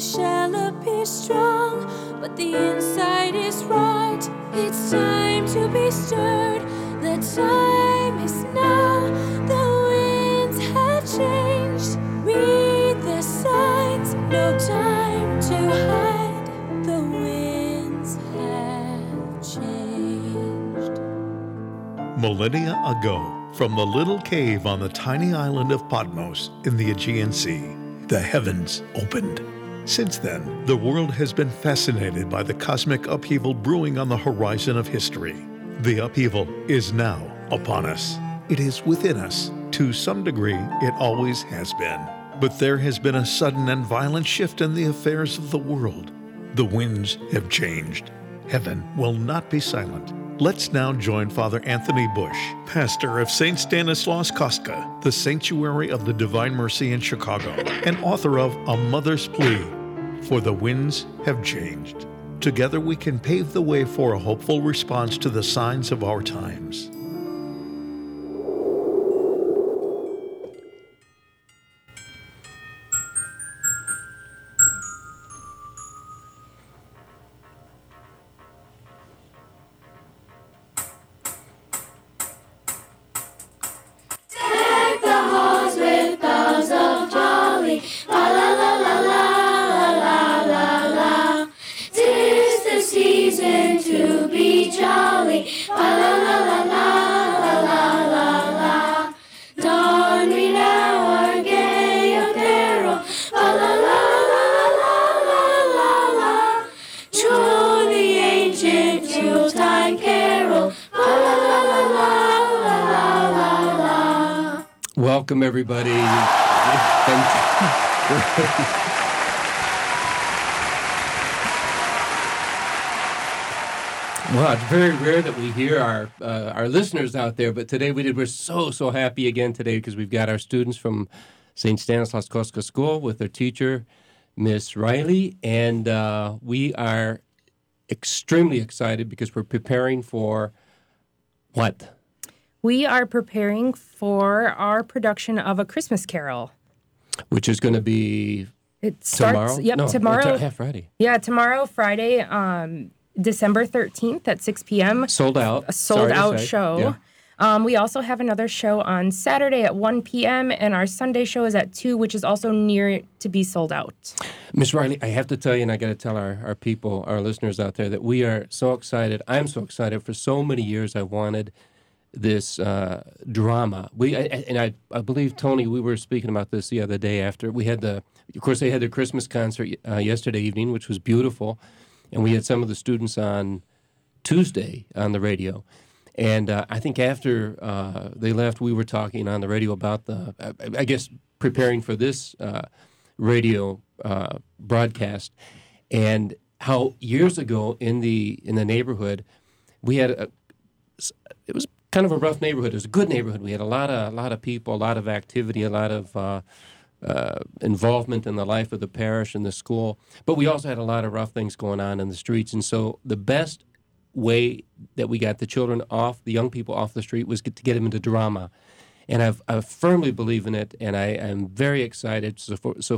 shell appears strong, but the inside is rot. It's time to be stirred. The time is now. The winds have changed. Read the signs. No time to hide. The winds have changed. Millennia ago, from the little cave on the tiny island of Patmos in the Aegean Sea, the heavens opened. Since then, the world has been fascinated by the cosmic upheaval brewing on the horizon of history. The upheaval is now upon us. It is within us. To some degree, it always has been. But there has been a sudden and violent shift in the affairs of the world. The winds have changed. Heaven will not be silent. Let's now join Father Anthony Bush, pastor of St. Stanislaus Kostka, the Sanctuary of the Divine Mercy in Chicago, and author of A Mother's Plea, For the Winds Have Changed. Together we can pave the way for a hopeful response to the signs of our times. Welcome, everybody. Well, it's very rare that we hear our listeners out there, but today we're so happy again today because we've got our students from St. Stanislaus Kostka School with their teacher, Miss Riley, and we are extremely excited because we're preparing for what? We are preparing for our production of A Christmas Carol. Which is going to be tomorrow? Yep, no, tomorrow. Friday. Yeah, tomorrow, Friday, December 13th at 6 p.m. Sold out. A sold-out show. Yeah. We also have another show on Saturday at 1 p.m., and our Sunday show is at 2, which is also near to be sold out. Miss Riley, I have to tell you, and I got to tell our people, our listeners out there, that we are so excited. I'm so excited. For so many years, I wanted this drama. I believe, Tony, we were speaking about this the other day after we had of course, they had their Christmas concert yesterday evening, which was beautiful, and we had some of the students on Tuesday on the radio. And I think after they left, we were talking on the radio about I guess, preparing for this radio broadcast, and how years ago in the neighborhood, we had it was kind of a rough neighborhood. It was a good neighborhood. We had a lot of people, a lot of activity, a lot of involvement in the life of the parish and the school. But we also had a lot of rough things going on in the streets. And so the best way that we got the children off, the young people off the street, was to get them into drama. And I firmly believe in it, and I am very excited. So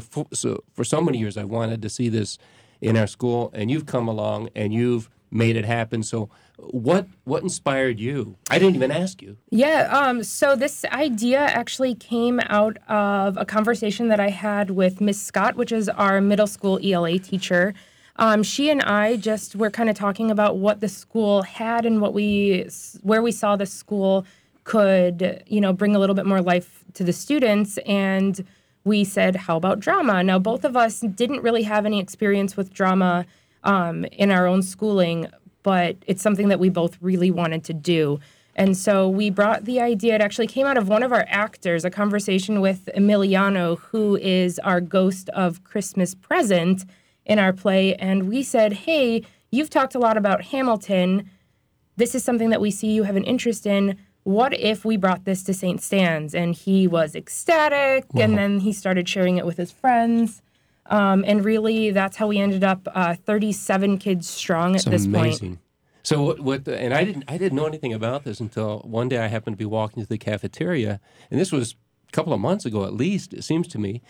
for so many years, I wanted to see this in our school, and you've come along and you've made it happen. So what inspired you? I didn't even ask you. Yeah, so this idea actually came out of a conversation that I had with Miss Scott, which is our middle school ELA teacher. She and I just were kind of talking about what the school had and where we saw the school could, bring a little bit more life to the students. And we said, how about drama? Now, both of us didn't really have any experience with drama in our own schooling, but it's something that we both really wanted to do. And so we brought the idea. It actually came out of one of our actors, a conversation with Emiliano, who is our ghost of Christmas Present in our play. And we said, hey, you've talked a lot about Hamilton. This is something that we see you have an interest in. What if we brought this to St. Stan's? And he was ecstatic, wow. And then he started sharing it with his friends. And really, that's how we ended up 37 kids strong at this amazing. Point. So and I didn't know anything about this until one day I happened to be walking to the cafeteria, and this was a couple of months ago at least, it seems to me.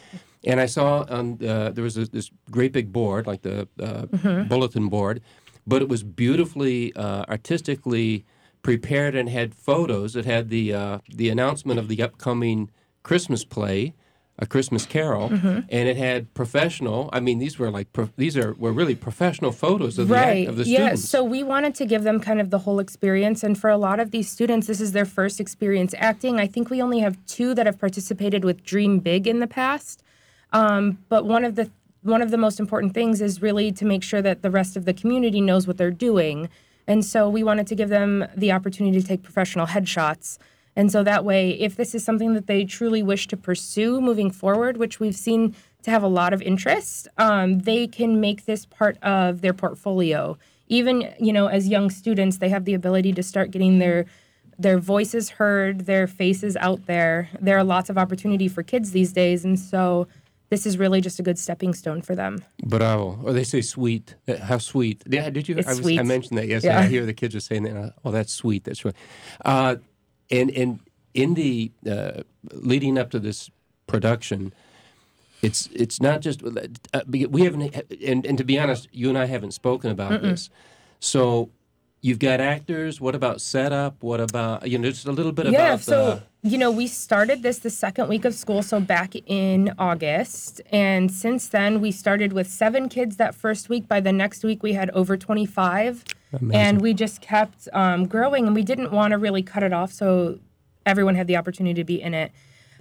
And I saw on there was this great big board, like the bulletin board, but it was beautifully, artistically prepared and had photos. It had the announcement of the upcoming Christmas play, A Christmas Carol, and it had professional. I mean, these were like were really professional photos of of the students. Yeah, so we wanted to give them kind of the whole experience, and for a lot of these students, this is their first experience acting. I think we only have 2 that have participated with Dream Big in the past. But one of the most important things is really to make sure that the rest of the community knows what they're doing. And so we wanted to give them the opportunity to take professional headshots. And so that way, if this is something that they truly wish to pursue moving forward, which we've seen to have a lot of interest, they can make this part of their portfolio. Even, as young students, they have the ability to start getting their voices heard, their faces out there. There are lots of opportunity for kids these days, and so this is really just a good stepping stone for them. Bravo. Or they say sweet. How sweet. Yeah, did you? It's sweet. I mentioned that yesterday. Yeah. I hear the kids are saying that. Oh, that's sweet. That's right. And in the leading up to this production, it's not just we haven't. And to be honest, you and I haven't spoken about this. So you've got actors. What about setup? What about just a little bit about? Yeah. So we started this the second week of school, so back in August, and since then we started with 7 kids that first week. By the next week, we had over 25. Amazing. And we just kept growing, and we didn't want to really cut it off, so everyone had the opportunity to be in it.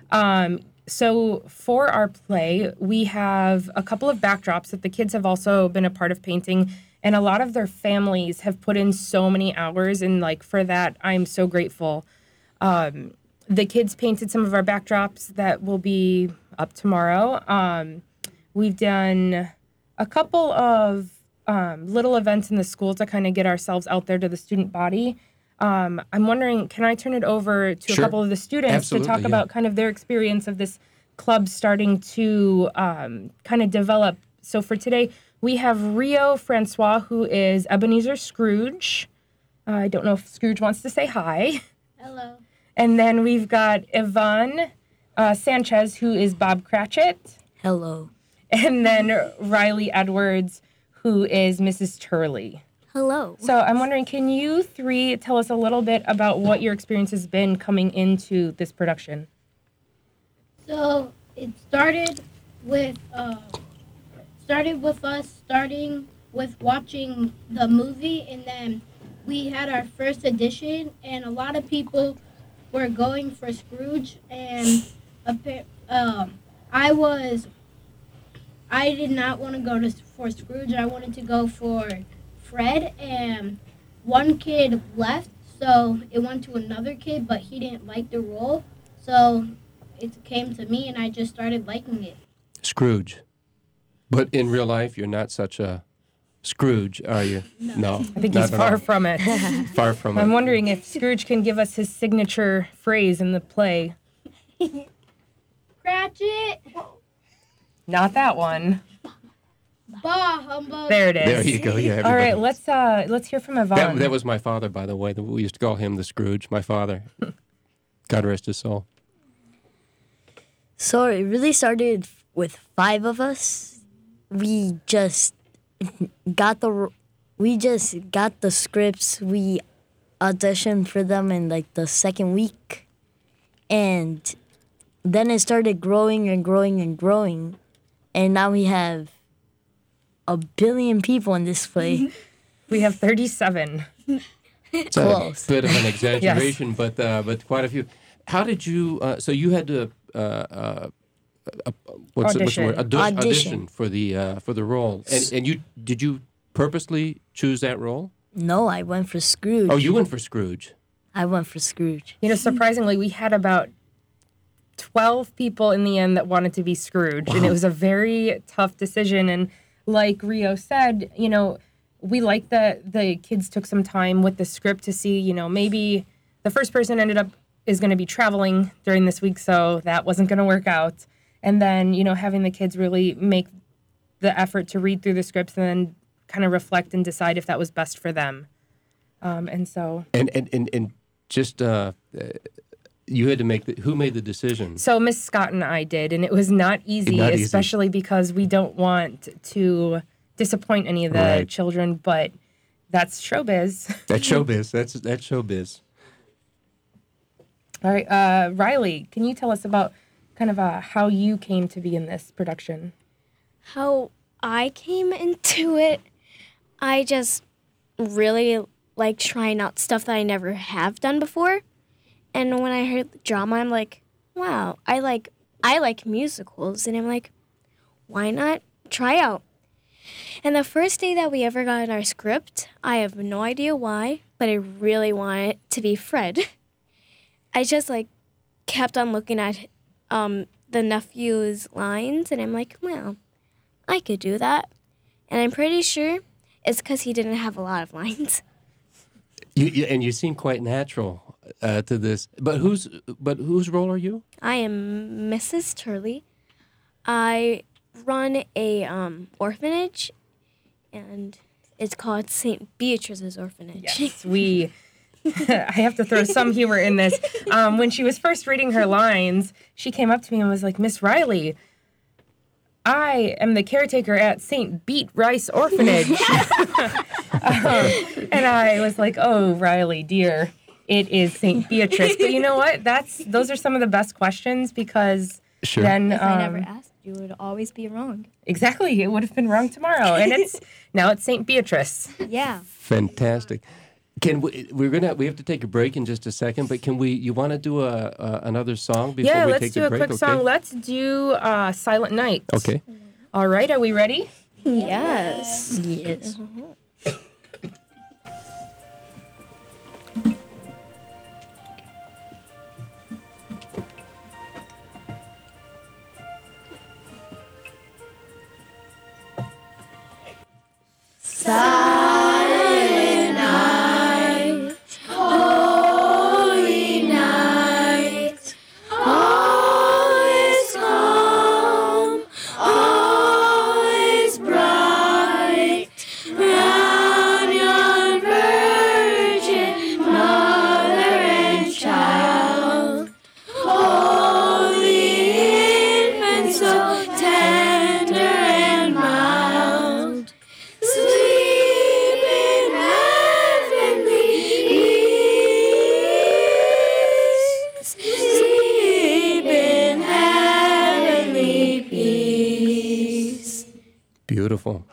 So for our play, we have a couple of backdrops that the kids have also been a part of painting, and a lot of their families have put in so many hours, and for that, I'm so grateful. The kids painted some of our backdrops that will be up tomorrow. We've done a couple of little events in the school to kind of get ourselves out there to the student body. I'm wondering, can I turn it over to Sure. a couple of the students Absolutely, to talk yeah. about kind of their experience of this club starting to kind of develop? So for today, we have Rio Francois, who is Ebenezer Scrooge. I don't know if Scrooge wants to say hi. Hello. And then we've got Yvonne Sanchez, who is Bob Cratchit. Hello. And then Riley Edwards, who is Mrs. Turley. Hello. So I'm wondering, can you 3 tell us a little bit about what your experience has been coming into this production? So it started with us starting with watching the movie, and then we had our first edition, and a lot of people were going for Scrooge, and I did not want to go for Scrooge. I wanted to go for Fred, and one kid left, so it went to another kid, but he didn't like the role, so it came to me, and I just started liking it. Scrooge. But in real life, you're not such a Scrooge, are you? No. I think he's far from it. Far from I'm it. wondering if Scrooge can give us his signature phrase in the play. Cratchit, Not that one. bah humbug. There it is. There you go. Yeah. All right, everybody. let's hear from Yvonne. That was my father, by the way. We used to call him the Scrooge, my father. God rest his soul. So it really started with 5 of us. We just got the scripts. We auditioned for them in the second week, and then it started growing and growing and growing, and now we have 1 billion people in this play. We have 37. It's Close. a bit of an exaggeration, but quite a few. How did you? So you had to what's the word? Audition for the role. And did you purposely choose that role? No, I went for Scrooge. Oh, you went for Scrooge. I went for Scrooge. Surprisingly, we had about 12 people in the end that wanted to be Scrooge, and it was a very tough decision. And like Rio said, we like that the kids took some time with the script to see, maybe the first person is going to be traveling during this week, so that wasn't going to work out. And then, having the kids really make the effort to read through the scripts and then kind of reflect and decide if that was best for them. And so... And just you had to who made the decision? So Miss Scott and I did, and it was not easy, Not easy. especially because we don't want to disappoint any of the Right. children, but that's showbiz. That's showbiz. That's showbiz. All right, Riley, can you tell us about kind of how you came to be in this production? How I came into it, I just really like trying out stuff that I never have done before. And when I heard the drama, I'm like, wow, I like musicals. And I'm like, why not try out? And the first day that we ever got in our script, I have no idea why, but I really wanted it to be Fred. I just like kept on looking at the nephew's lines, and I'm like, well, I could do that. And I'm pretty sure it's because he didn't have a lot of lines. You seem quite natural to this. But whose role are you? I am Mrs. Turley. I run a orphanage, and it's called St. Beatrice's Orphanage. Yes, I have to throw some humor in this. When she was first reading her lines, she came up to me and was like, Miss Riley, I am the caretaker at St. Beat Rice Orphanage. And I was like, oh, Riley, dear, it is St. Beatrice. But you know what? Those are some of the best questions because Sure. then... If I never asked, you would always be wrong. Exactly. It would have been wrong tomorrow. And now it's St. Beatrice. Yeah. Fantastic. Can we have to take a break in just a second, but you want to do another song before Yeah, we let's take do the a break? quick song. Let's do Silent Night. Okay. All right. Are we ready? Yes. Yes. Beautiful.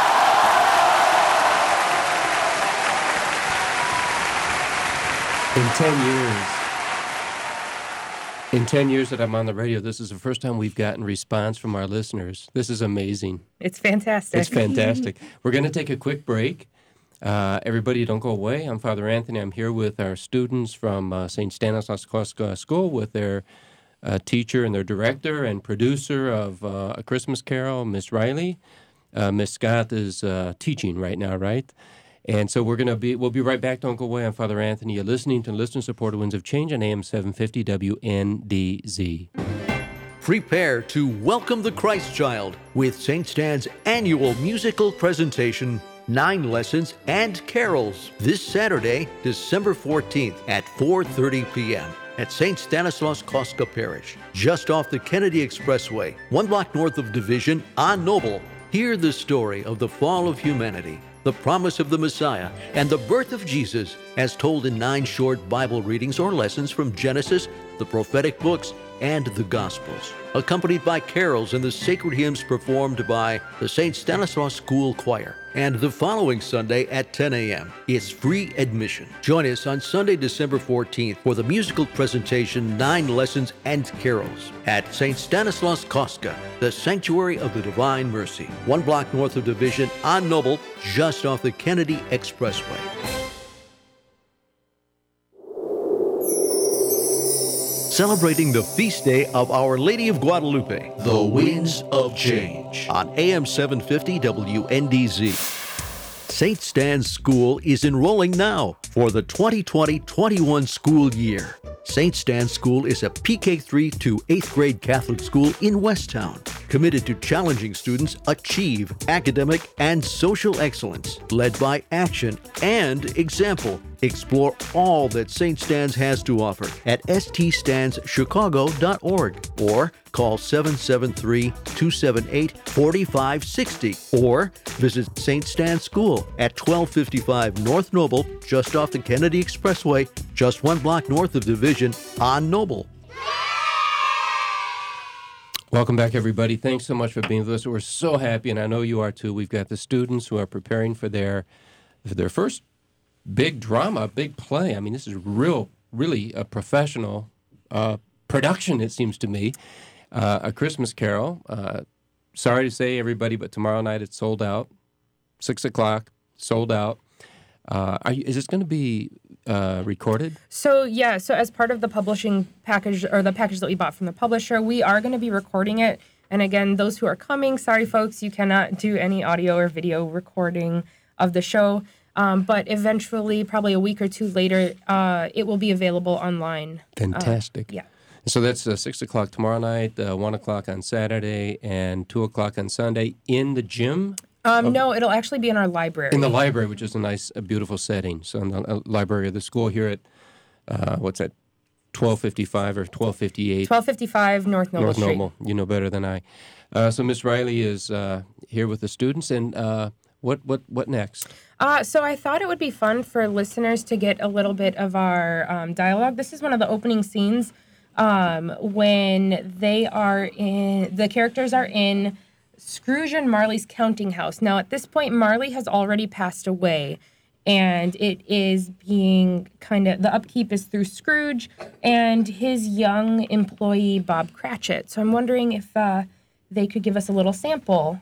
In 10 years that I'm on the radio, this is the first time we've gotten response from our listeners. This is amazing. It's fantastic. It's fantastic. We're going to take a quick break. Everybody, don't go away. I'm Father Anthony. I'm here with our students from St. Stanislaus Kostka School with their teacher and their director and producer of A Christmas Carol, Miss Riley. Miss Scott is teaching right now, right? And so we'll be right back. Don't go away. I'm Father Anthony. You're listening to listener-supported Winds of Change on AM 750 WNDZ. Prepare to welcome the Christ Child with St. Stan's annual musical presentation, 9 Lessons and Carols, this Saturday, December 14th at 4:30 p.m. at St. Stanislaus Kostka Parish, just off the Kennedy Expressway, 1 block north of Division on Noble. Hear the story of the fall of humanity, the promise of the Messiah, and the birth of Jesus as told in 9 short Bible readings or lessons from Genesis, the prophetic books, and the Gospels, accompanied by carols and the sacred hymns performed by the St. Stanislaus School Choir. And the following Sunday at 10 a.m. is free admission. Join us on Sunday, December 14th for the musical presentation 9 Lessons and Carols at St. Stanislaus Kostka, the Sanctuary of the Divine Mercy, 1 block north of Division on Noble, just off the Kennedy Expressway. Celebrating the feast day of Our Lady of Guadalupe, the Winds of Change, on AM 750 WNDZ. St. Stan's School is enrolling now for the 2020-21 school year. St. Stan's School is a PK3 to 8th grade Catholic school in Westtown. committed to challenging students achieve academic and social excellence, led by action and example. Explore all that St. Stan's has to offer at ststandschicago.org or call 773-278-4560 or visit St. Stan's School at 1255 North Noble, just off the Kennedy Expressway, just 1 block north of Division on Noble. Welcome back, everybody. Thanks so much for being with us. We're so happy, and I know you are too. We've got the students who are preparing for their first big drama, big play. I mean, this is really a professional production, it seems to me. A Christmas Carol. Sorry to say, everybody, but tomorrow night it's sold out. 6 o'clock, sold out. Is this going to be recorded? So as part of the publishing package, or the package that we bought from the publisher, we are going to be recording it. And again, those who are coming, sorry folks, you cannot do any audio or video recording of the show. But eventually, probably a week or two later, it will be available online. Fantastic. Yeah. So that's 6 o'clock tomorrow night, 1 o'clock on Saturday, and 2 o'clock on Sunday in the gym? No, it'll actually be in our library. In the library, which is a beautiful setting. So in the library of the school here at, 1255 or 1258? 1255 North Noble Street. North Noble. You know better than I. So Miss Riley is here with the students, and what next? So I thought it would be fun for listeners to get a little bit of our dialogue. This is one of the opening scenes when the characters are in Scrooge and Marley's counting house. Now, at this point, Marley has already passed away, and it is being the upkeep is through Scrooge and his young employee, Bob Cratchit. So I'm wondering if they could give us a little sample.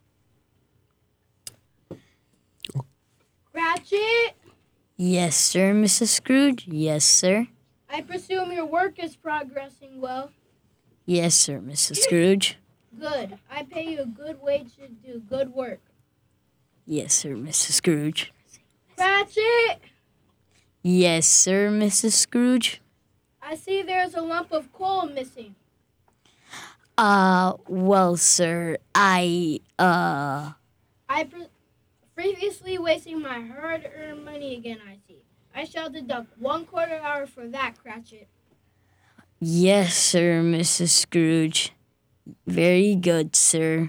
Cratchit, Yes, sir, Mrs. Scrooge. Yes, sir. I presume your work is progressing well. Yes, sir, Mrs. Scrooge. Good. I pay you a good wage to do good work. Yes, sir, Mrs. Scrooge. Cratchit, Yes, sir, Mrs. Scrooge. I see there's a lump of coal missing. Well, sir, Previously wasting my hard-earned money again, I see. I shall deduct 1/4 hour for that, Cratchit. Yes, sir, Mrs. Scrooge. Very good, sir.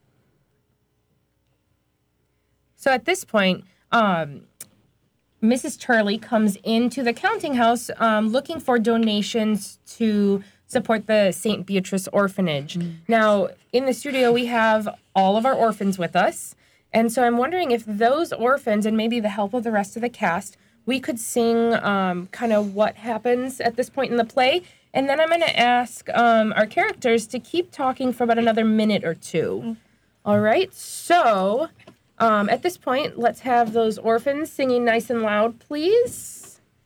So at this point, Mrs. Turley comes into the counting house looking for donations to support the St. Beatrice Orphanage. Now, in the studio, we have all of our orphans with us. And so I'm wondering if those orphans, and maybe the help of the rest of the cast, we could sing what happens at this point in the play. And then I'm going to ask our characters to keep talking for about another minute or two. All right, so at this point, let's have those orphans singing nice and loud, please.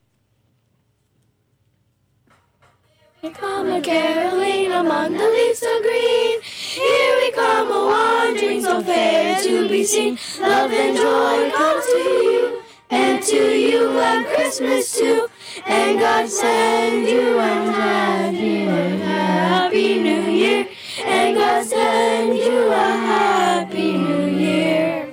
Here come a caroling among the leaves so green. Here we come a wandering so fair to be seen. Love and joy comes to you, and to you glad Christmas too. And God send you a happy New Year. And God send you a happy New Year.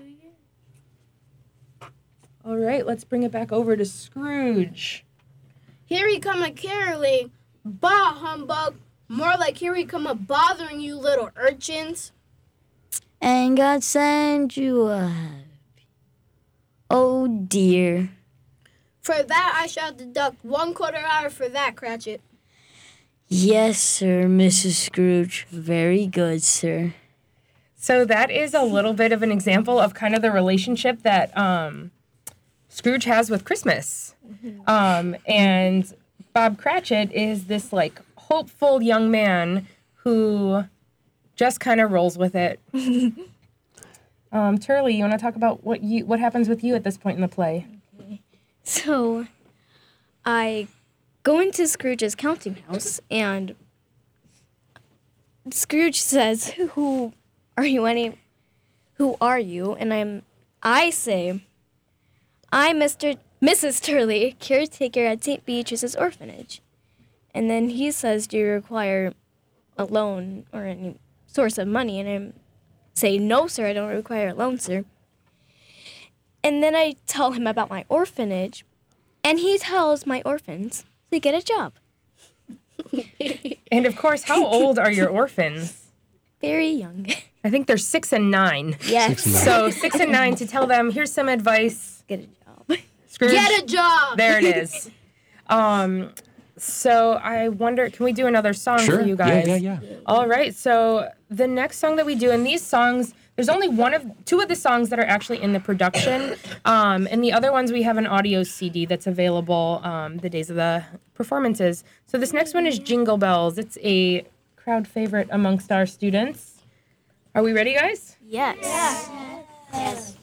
All right, let's bring it back over to Scrooge. Here we come a caroling. Bah, humbug. More like here we come a bothering you little urchins. And God send you a happy. Oh, dear. For that I shall deduct 1/4 hour for that, Cratchit. Yes, sir, Mrs. Scrooge. Very good, sir. So that is a little bit of an example of kind of the relationship that Scrooge has with Christmas. And Bob Cratchit is this hopeful young man who just kind of rolls with it. Turley, you want to talk about what happens with you at this point in the play? Okay. So I go into Scrooge's counting house, and Scrooge says, "Who are you? Who are you?" And I say, "I'm Mrs. Turley, caretaker at St. Beatrice's orphanage." And then he says, "Do you require a loan or any source of money. And I say, no, sir, I don't require a loan, sir. And then I tell him about my orphanage, and he tells my orphans to get a job. And of course, how old are your orphans? Very young. I think they're 6 and 9. Yes. So 6 and 9 to tell them, here's some advice. Get a job. Scrooge, Get a job. there it is. So I wonder, can we do another song for you guys? Yeah. All right. So the next song that we do, and these songs, there's only two of the songs that are actually in the production, and the other ones we have an audio CD that's available the days of the performances. So this next one is Jingle Bells. It's a crowd favorite amongst our students. Are we ready, guys? Yes. Yes.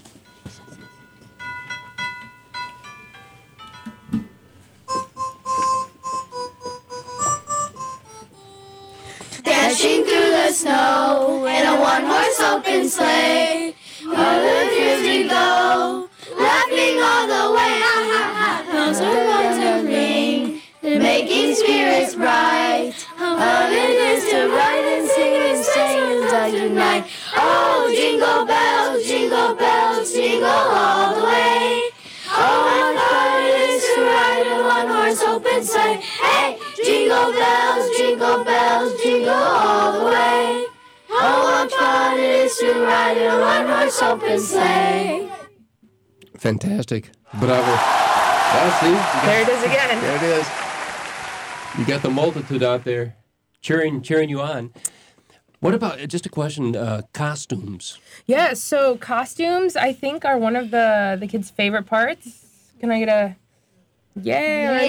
Dashing through the snow in a one-horse open sleigh. All the years we go, laughing all the way. Bells are going to ring, making spirits bright. All it is to ride and sing and sing until unite. Oh, jingle bells, jingle all the way. Oh, how fun it is to ride a one-horse open sleigh. Hey, jingle bells, jingle all the way. Oh, what fun it is to ride a one-horse open sleigh. Fantastic. Bravo. Yeah, see? There it is again. There it is. You got the multitude out there cheering you on. What about, just a question, costumes? Yeah, so costumes, I think, are one of the kids' favorite parts. Can I get a... Yeah!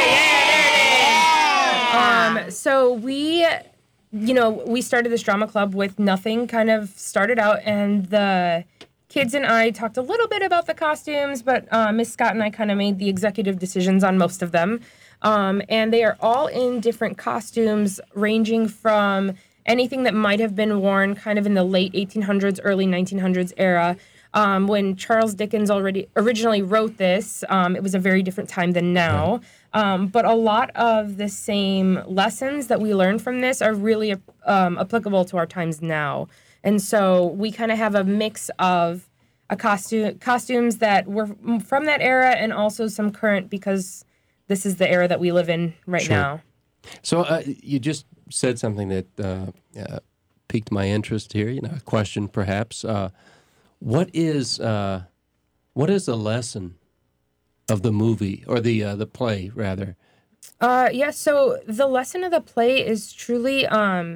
So we started this drama club with nothing, kind of started out, and the kids and I talked a little bit about the costumes, but Miss Scott and I kind of made the executive decisions on most of them. And they are all in different costumes, ranging from anything that might have been worn kind of in the late 1800s, early 1900s era. When Charles Dickens originally wrote this, it was a very different time than now. But a lot of the same lessons that we learned from this are really applicable to our times now. And so we kind of have a mix of costumes that were from that era and also some current, because this is the era that we live in right now. So you just said something that piqued my interest here, a question perhaps. What is the lesson of the movie, or the play, rather? So the lesson of the play is truly,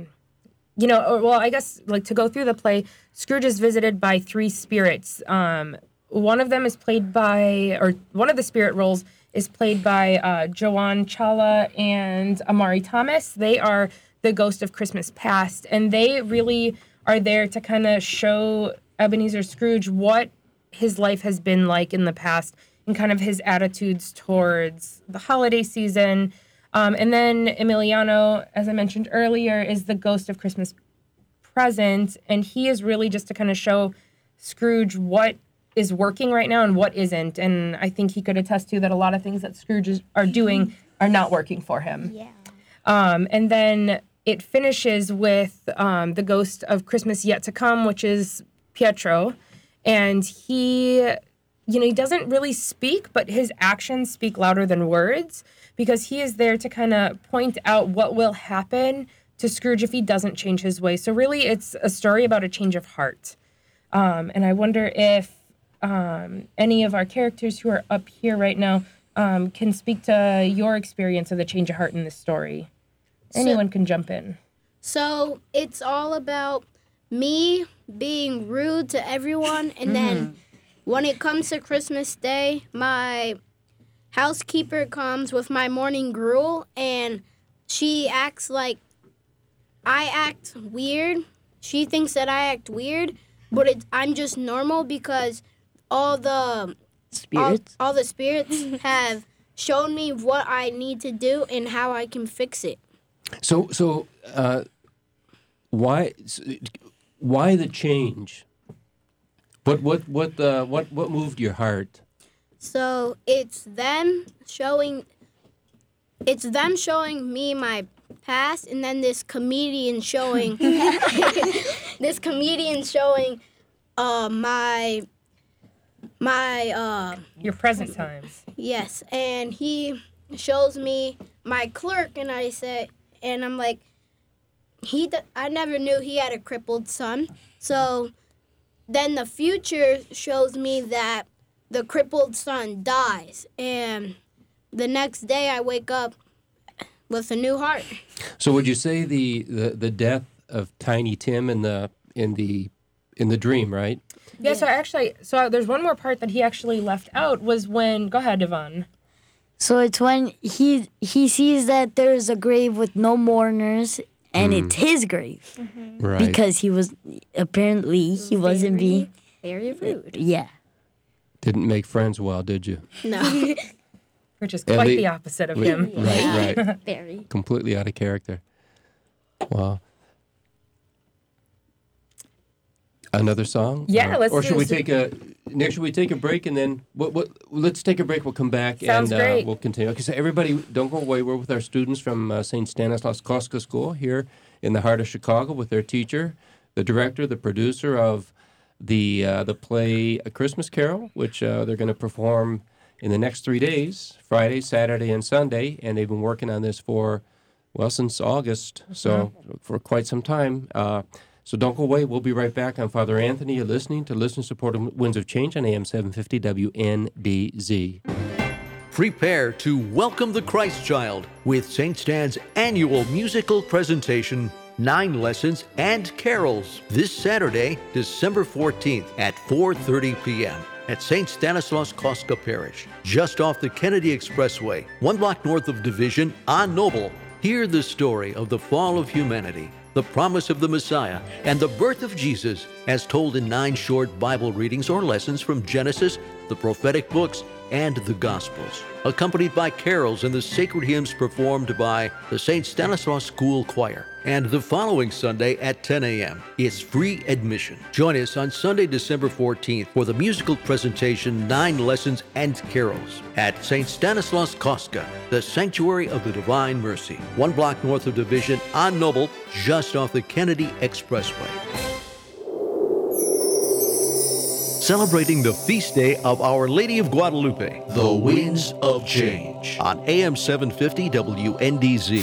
I guess, like, to go through the play, Scrooge is visited by 3 spirits. One of them is played by, or one of the spirit roles is played by Joanne Chawla and Amari Thomas. They are the ghost of Christmas past, and they really are there to kind of show Ebenezer Scrooge what his life has been like in the past and kind of his attitudes towards the holiday season. And then Emiliano, as I mentioned earlier, is the ghost of Christmas present, and he is really just to kind of show Scrooge what is working right now and what isn't. And I think he could attest to that a lot of things that Scrooge are doing are not working for him. Yeah. And then it finishes with the ghost of Christmas yet to come, which is Pietro. And he doesn't really speak, but his actions speak louder than words, because he is there to kind of point out what will happen to Scrooge if he doesn't change his way. So really, it's a story about a change of heart. And I wonder if any of our characters who are up here right now can speak to your experience of the change of heart in this story. Anyone can jump in. So it's all about me being rude to everyone, and then when it comes to Christmas Day, my housekeeper comes with my morning gruel, and she acts like I act weird. She thinks that I act weird, but I'm just normal because all the spirits have shown me what I need to do and how I can fix it. So why the change? What moved your heart? So it's them showing me my passed, and then this comedian showing my Your present times. yes, and he shows me my clerk, and I'm like, I never knew he had a crippled son. So then the future shows me that the crippled son dies, and the next day I wake up with a new heart. So would you say the death of Tiny Tim in the dream, right? Yeah, so there's one more part that he actually left out was when, go ahead, Yvonne. So it's when he sees that there's a grave with no mourners, and it's his grave. Right. Because he wasn't being... Very rude. Yeah. Didn't make friends well, did you? No. Which is quite the opposite of him. Right. Very. Completely out of character. Wow. Another song? Yeah, let's Or do should we this. should we take a break and then let's take a break. We'll come back Sounds and great. we'll continue. Okay, so everybody, don't go away. We're with our students from St. Stanislaus Kostka School here in the heart of Chicago with their teacher, the director, the producer of the play A Christmas Carol, which they're going to perform in the next 3 days, Friday, Saturday, and Sunday. And they've been working on this since August, so for quite some time. So don't go away. We'll be right back. I'm Father Anthony. You're listening to Listener-Supported Winds of Change on AM 750 WNDZ. Prepare to welcome the Christ Child with St. Stan's annual musical presentation, 9 Lessons and Carols, this Saturday, December 14th at 4:30 p.m. at St. Stanislaus Kostka Parish, just off the Kennedy Expressway, 1 block north of Division on Noble. Hear the story of the fall of humanity, the promise of the Messiah, and the birth of Jesus, as told in 9 short Bible readings or lessons from Genesis, the prophetic books, and the Gospels, accompanied by carols and the sacred hymns performed by the St. Stanislaus School Choir. And the following Sunday at 10 a.m. is free admission. Join us on Sunday, December 14th for the musical presentation 9 Lessons and Carols at St. Stanislaus Kostka, the Sanctuary of the Divine Mercy, 1 block north of Division on Noble, just off the Kennedy Expressway. Celebrating the feast day of Our Lady of Guadalupe, the Winds of Change, on AM 750 WNDZ.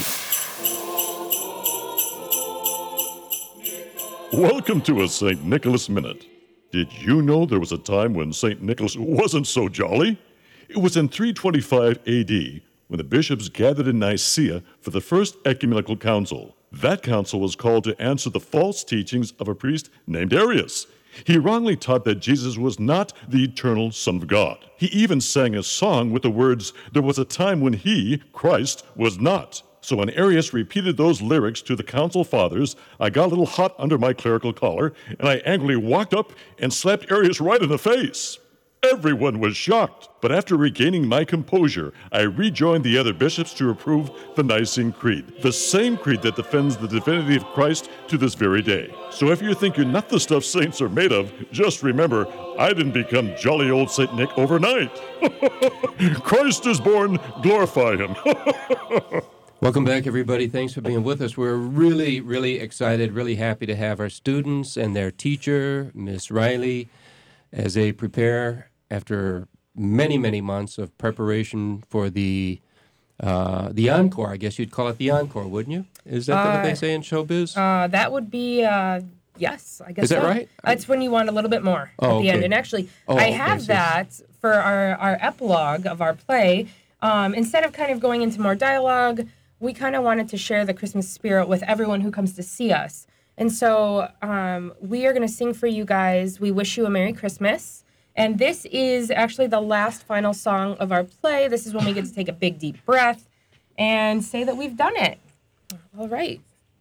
Welcome to a St. Nicholas Minute. Did you know there was a time when St. Nicholas wasn't so jolly? It was in 325 AD when the bishops gathered in Nicaea for the First Ecumenical Council. That council was called to answer the false teachings of a priest named Arius. He wrongly taught that Jesus was not the eternal Son of God. He even sang a song with the words, "There was a time when he, Christ, was not." So when Arius repeated those lyrics to the council fathers, I got a little hot under my clerical collar, and I angrily walked up and slapped Arius right in the face. Everyone was shocked, but after regaining my composure, I rejoined the other bishops to approve the Nicene Creed, the same creed that defends the divinity of Christ to this very day. So if you think you're not the stuff saints are made of, just remember, I didn't become jolly old St. Nick overnight. Christ is born, glorify him. Welcome back, everybody. Thanks for being with us. We're really, really excited, really happy to have our students and their teacher, Miss Riley, as they prepare after many, many months of preparation for the encore. I guess you'd call it the encore, wouldn't you? Is that what they say in showbiz? That would be, yes, I guess Is that so. right? That's when you want a little bit more at the end. okay. And actually, Oh, I okay, have so- that for our epilogue of our play. Instead of kind of going into more dialogue, we kind of wanted to share the Christmas spirit with everyone who comes to see us. And so we are going to sing for you guys, We Wish You a Merry Christmas. And this is actually the last final song of our play. This is when we get to take a big, deep breath and say that we've done it. All right.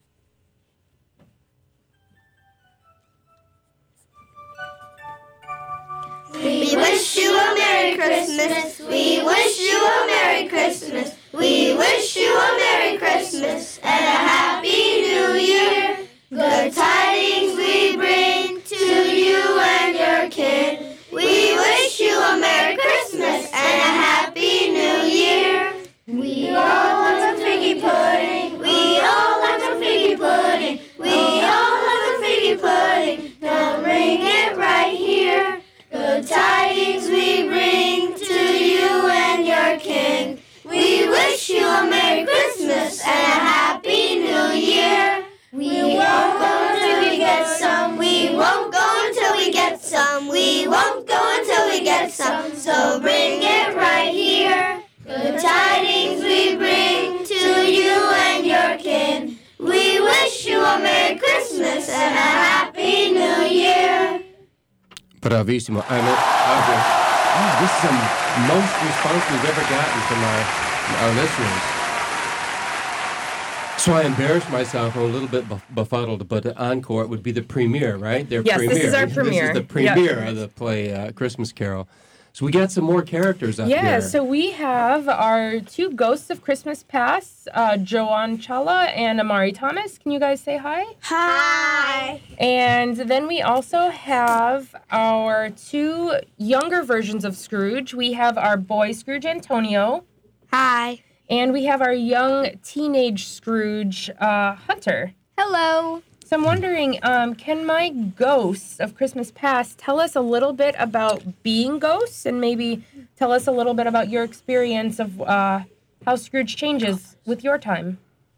We wish you a Merry Christmas. We wish you a Merry Christmas. We wish you a Merry Christmas and a Happy New Year. Good tidings we bring to you and your kin. We wish you a Merry Christmas and a Happy New Year. We all want some figgy pudding. We Merry Christmas and a Happy New Year. We won't go until we get some. We won't go until we get some. We won't go until we get some. So bring it right here. Good tidings we bring to you and your kin. We wish you a Merry Christmas and a Happy New Year. Bravissimo. This is the most response we've ever gotten from our listeners. So I embarrassed myself. I'm a little bit befuddled, but the encore would be the premiere, right? Their Yes, premiere. this is our premiere. This is the premiere of the play Christmas Carol. So we got some more characters up here. Yeah, so we have our two ghosts of Christmas Past, Joanne Challa and Amari Thomas. Can you guys say hi? Hi. And then we also have our two younger versions of Scrooge. We have our boy Scrooge Antonio. Hi. And we have our young teenage Scrooge Hunter. Hello. So I'm wondering, can my ghosts of Christmas Past tell us a little bit about being ghosts and maybe tell us a little bit about your experience of how Scrooge changes with your time?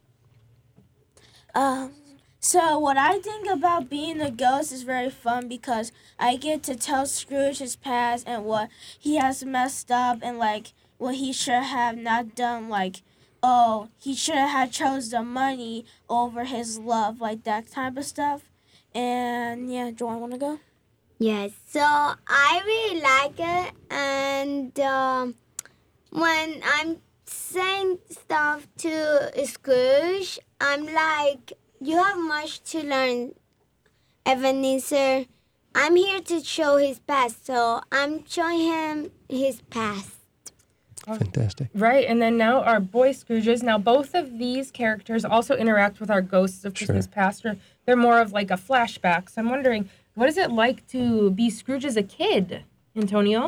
So what I think about being a ghost is very fun because I get to tell Scrooge his past and what he has messed up and like what he should have not done, like, oh, he should have chose the money over his love, like that type of stuff. And yeah, do I want to go? Yes, so I really like it, and when I'm saying stuff to Scrooge, I'm like, you have much to learn, Ebenezer. I'm here to show his past, so I'm showing him his past. Fantastic. Right, and then now our boy Scrooges. Now both of these characters also interact with our ghosts of Christmas Past. Or they're more of like a flashback. So I'm wondering, what is it like to be Scrooge as a kid, Antonio?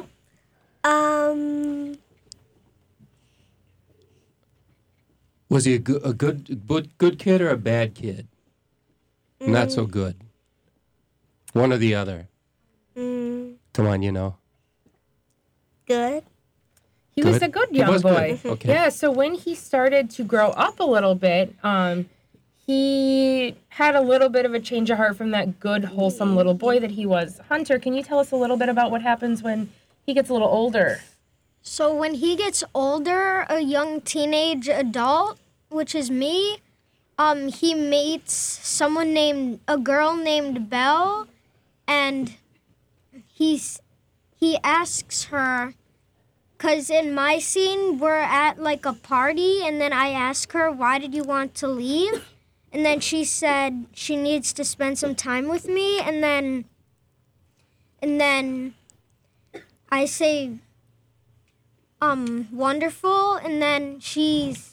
Was he a good kid or a bad kid? Not so good. One or the other. Come on, you know. Good. He was a good young boy. Good. Okay. Yeah, so when he started to grow up a little bit, he had a little bit of a change of heart from that good, wholesome little boy that he was. Hunter, can you tell us a little bit about what happens when he gets a little older? So when he gets older, a young teenage adult, which is me, he meets a girl named Belle, and he asks her, because in my scene, we're at like a party, and then I ask her, why did you want to leave? And then she said she needs to spend some time with me, and then I say, wonderful, and then she's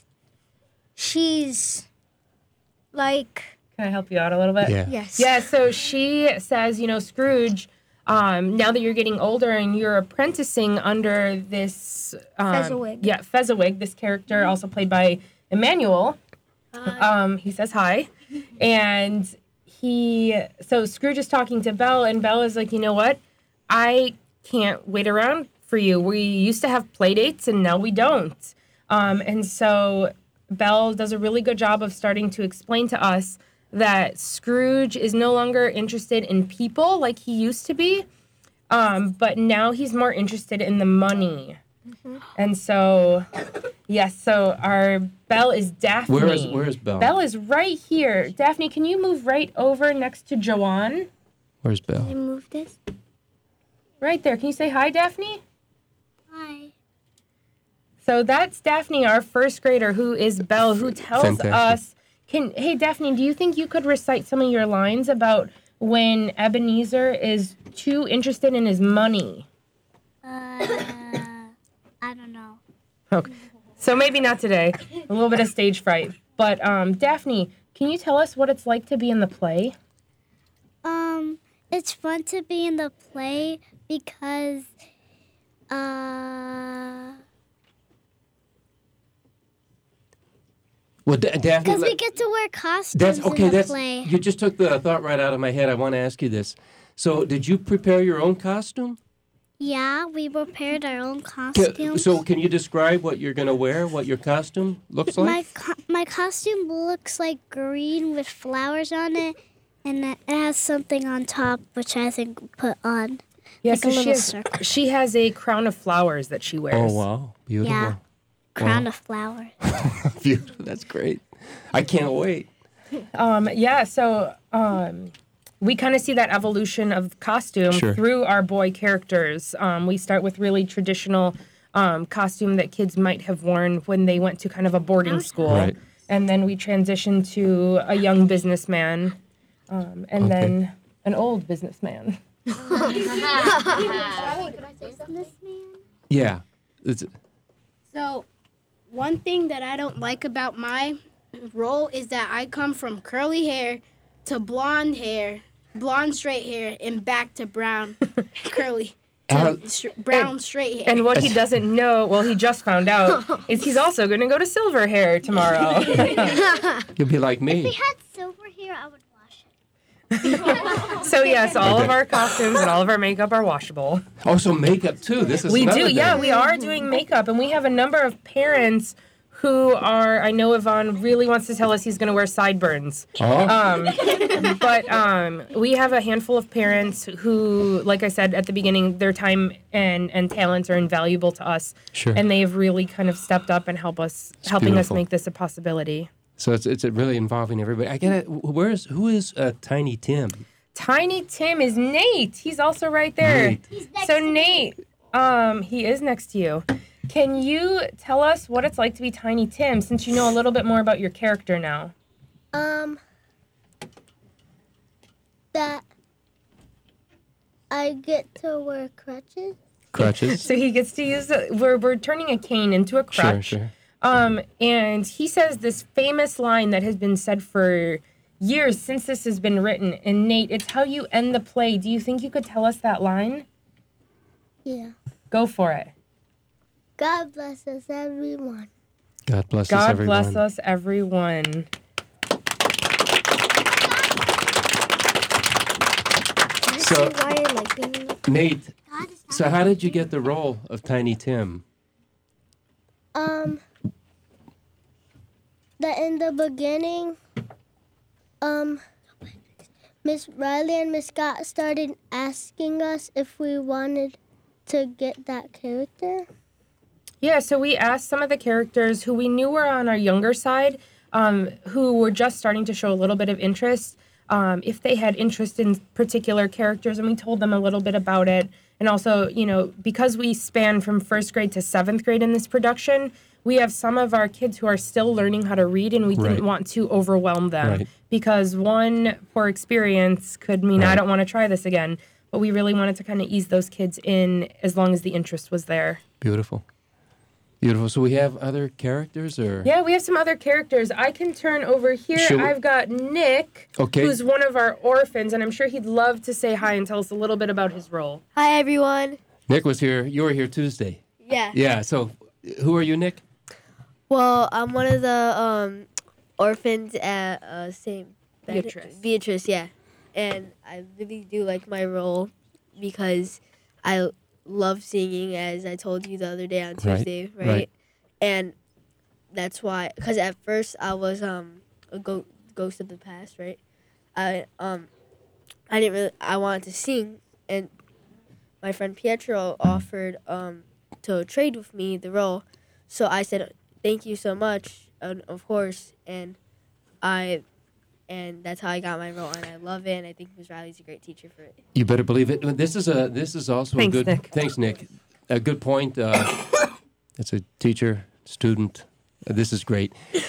like... Can I help you out a little bit? Yeah. Yes. Yeah, so she says, Scrooge, now that you're getting older and you're apprenticing under this... Fezziwig. Yeah, Fezziwig, this character also played by Emmanuel. He says hi. And so Scrooge is talking to Belle, and Belle is like, you know what? I can't wait around for you. We used to have play dates, and now we don't. And so Belle does a really good job of starting to explain to us that Scrooge is no longer interested in people like he used to be, but now he's more interested in the money. Mm-hmm. And so, yes, so our Belle is Daphne. Where is Belle? Belle is right here. Daphne, can you move right over next to Joanne? Where's Belle? Can I move this? Right there. Can you say hi, Daphne? Hi. So that's Daphne, our first grader, who is Belle, who tells us... Hey, Daphne, do you think you could recite some of your lines about when Ebenezer is too interested in his money? I don't know. Okay. So maybe not today. A little bit of stage fright. But, Daphne, can you tell us what it's like to be in the play? It's fun to be in the play because, Well, Daphne, because we get to wear costumes in the play. You just took the thought right out of my head. I want to ask you this. So, did you prepare your own costume? Yeah, we prepared our own costumes. So can you describe what you're going to wear, what your costume looks like? My costume looks like green with flowers on it, and it has something on top, which I think we'll put on. Yeah, like so a little circle. she has a crown of flowers that she wears. Oh, wow. Beautiful. Yeah, crown of flowers. Beautiful. That's great. I can't wait. We kind of see that evolution of costume through our boy characters. We start with really traditional costume that kids might have worn when they went to kind of a boarding school. Right. And then we transition to a young businessman and then an old businessman. Yeah. So, one thing that I don't like about my role is that I come from curly hair to blonde straight hair, and back to brown curly. Brown straight hair. And what he doesn't know, well, he just found out, is he's also going to go to silver hair tomorrow. You'll be like me. If we had silver hair, I would wash it. So yes, all of our costumes and all of our makeup are washable. Oh, so makeup too. This is We another do, thing. yeah, we are doing makeup, and we have a number of parents who are, I know Yvonne really wants to tell us he's going to wear sideburns. Oh. But we have a handful of parents who, like I said at the beginning, their time and talents are invaluable to us. Sure. And they've really kind of stepped up and helping us beautiful. make this a possibility. So it's really involving everybody. I get it. Who is Tiny Tim? Tiny Tim is Nate. He's also right there. Nate. He's next So to Nate, he is next to you. Can you tell us what it's like to be Tiny Tim, since you know a little bit more about your character now? That I get to wear crutches. Crutches. So he gets to use we're turning a cane into a crutch. Sure. And he says this famous line that has been said for years since this has been written. And Nate, it's how you end the play. Do you think you could tell us that line? Yeah. Go for it. God bless us, everyone. God bless us, God everyone. bless us, everyone. So, Nate, so how did you get the role of Tiny Tim? That in the beginning, Miss Riley and Miss Scott started asking us if we wanted to get that character. Yeah, so we asked some of the characters who we knew were on our younger side, who were just starting to show a little bit of interest, if they had interest in particular characters, and we told them a little bit about it. And also, you know, because we span from 1st grade to 7th grade in this production, we have some of our kids who are still learning how to read, and we didn't want to overwhelm them because one poor experience could mean I don't want to try this again. But we really wanted to kind of ease those kids in as long as the interest was there. Beautiful. Beautiful. So we have other characters, or? Yeah, we have some other characters. I can turn over here. I've got Nick, who's one of our orphans, and I'm sure he'd love to say hi and tell us a little bit about his role. Hi, everyone. Nick was here. You were here Tuesday. Yeah. Yeah. So who are you, Nick? Well, I'm one of the orphans at St. Beatrice, yeah. And I really do like my role because I love singing, as I told you the other day on Tuesday, right? And that's why, because at first I was a ghost of the past, right? I wanted to sing, and my friend Pietro offered to trade with me the role, so I said thank you so much, of course, and that's how I got my role, and I love it, and I think Ms. Riley's a great teacher for it. You better believe it. This is also Thanks, a good. Nick. Thanks, Nick. A good point. It's a teacher, student. This is great.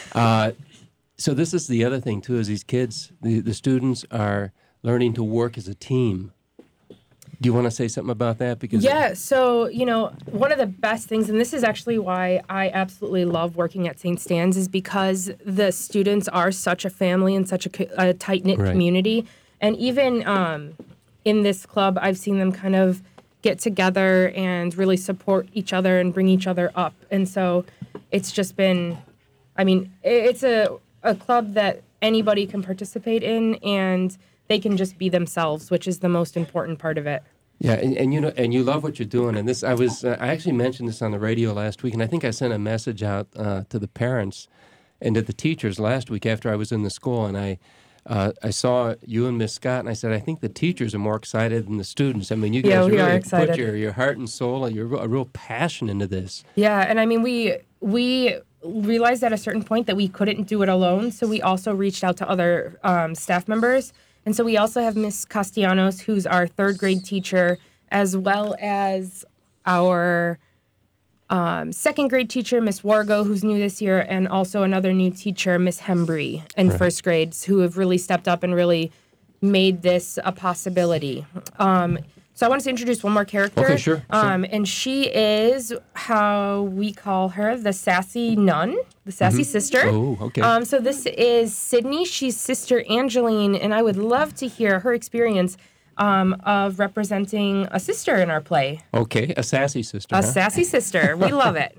So this is the other thing too. Is these kids, the students are learning to work as a team. Do you want to say something about that? Because so, you know, one of the best things, and this is actually why I absolutely love working at St. Stan's, is because the students are such a family and such a tight-knit community. And even in this club, I've seen them kind of get together and really support each other and bring each other up. And so it's just been, I mean, it's a club that anybody can participate in, and they can just be themselves, which is the most important part of it. Yeah, and you know, and you love what you're doing. And this, I actually mentioned this on the radio last week, and I think I sent a message out to the parents and to the teachers last week after I was in the school, and I saw you and Miss Scott, and I said, I think the teachers are more excited than the students. I mean, you guys really put your heart and soul and a real passion into this. Yeah, and I mean, we realized at a certain point that we couldn't do it alone, so we also reached out to other staff members. And so we also have Miss Castellanos, who's our third grade teacher, as well as our second grade teacher, Miss Wargo, who's new this year, and also another new teacher, Miss Hembry, in first grades, who have really stepped up and really made this a possibility. So I wanted to introduce one more character. Okay, sure. And she is how we call her, the sassy nun, the sassy sister. Oh, okay. So this is Sydney. She's Sister Angeline, and I would love to hear her experience of representing a sister in our play. Okay, a sassy sister. A sassy sister. We love it.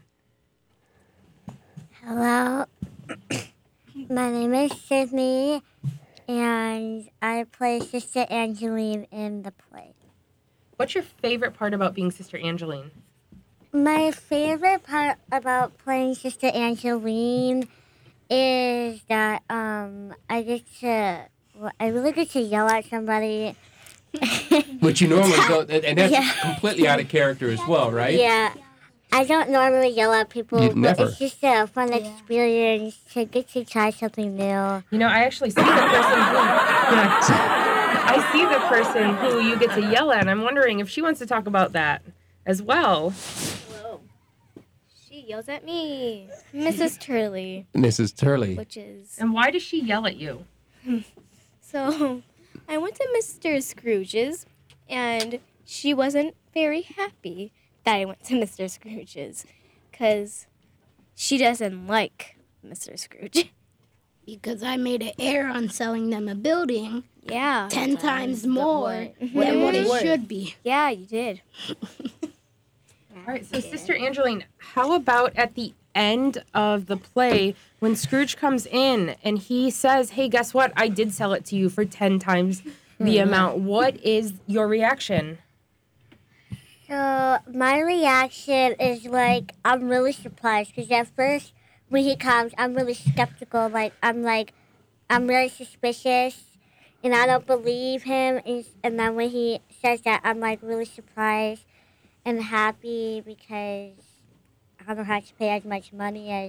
Hello. My name is Sydney, and I play Sister Angeline in the play. What's your favorite part about being Sister Angeline? My favorite part about playing Sister Angeline is that I really get to yell at somebody. Which you normally don't, and that's completely out of character as well, right? Yeah. I don't normally yell at people, but it's just a fun experience to get to try something new. You know, I actually see the person who... I see the person who you get to yell at, and I'm wondering if she wants to talk about that as well. Hello. She yells at me. Mrs. Turley. Mrs. Turley. Which is... And why does she yell at you? So, I went to Mr. Scrooge's, and she wasn't very happy that I went to Mr. Scrooge's, because she doesn't like Mr. Scrooge. Because I made an error on selling them a building. Yeah. 10 times more than what it should be. Yeah, you did. All right, so Sister Angeline, how about at the end of the play when Scrooge comes in and he says, hey, guess what? I did sell it to you for 10 times the amount. What is your reaction? So my reaction is like, I'm really surprised because at first when he comes, I'm really skeptical. I'm really suspicious and I don't believe him. And then when he says that, I'm like really surprised and happy because I don't have to pay as much money as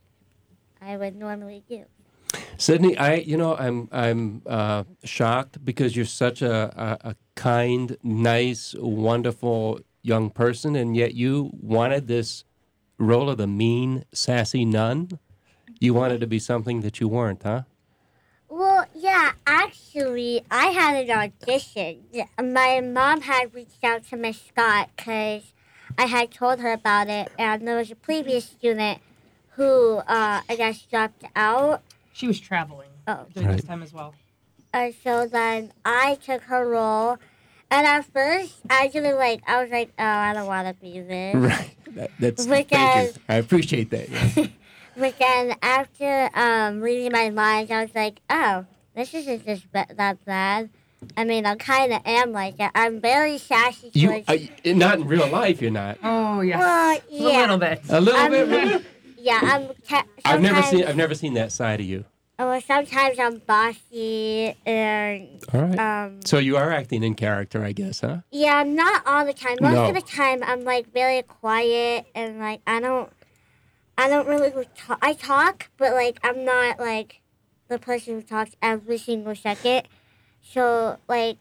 I would normally do. Sydney, I'm shocked because you're such a kind, nice, wonderful young person, and yet you wanted this role of the mean, sassy nun. You wanted to be something that you weren't, huh? Well, yeah, actually, I had an audition. My mom had reached out to Miss Scott because I had told her about it, and there was a previous student who, I guess, dropped out. She was traveling during this time as well. So then I took her role, and at first, I was like, oh, I don't want to be this. Right. Thank you. I appreciate that. Yeah. But then after reading my lines, I was like, oh, this isn't just that bad. I mean, I kind of am like that. I'm very sassy. Not in real life, you're not. Oh, yes. Well, yeah. A little bit. A little bit, really? Yeah, I've never seen that side of you. Well, sometimes I'm bossy and. All right. So you are acting in character, I guess, huh? Yeah, not all the time. Most of the time, I'm like very quiet and like I don't really talk. I talk, but like I'm not like the person who talks every single second. So like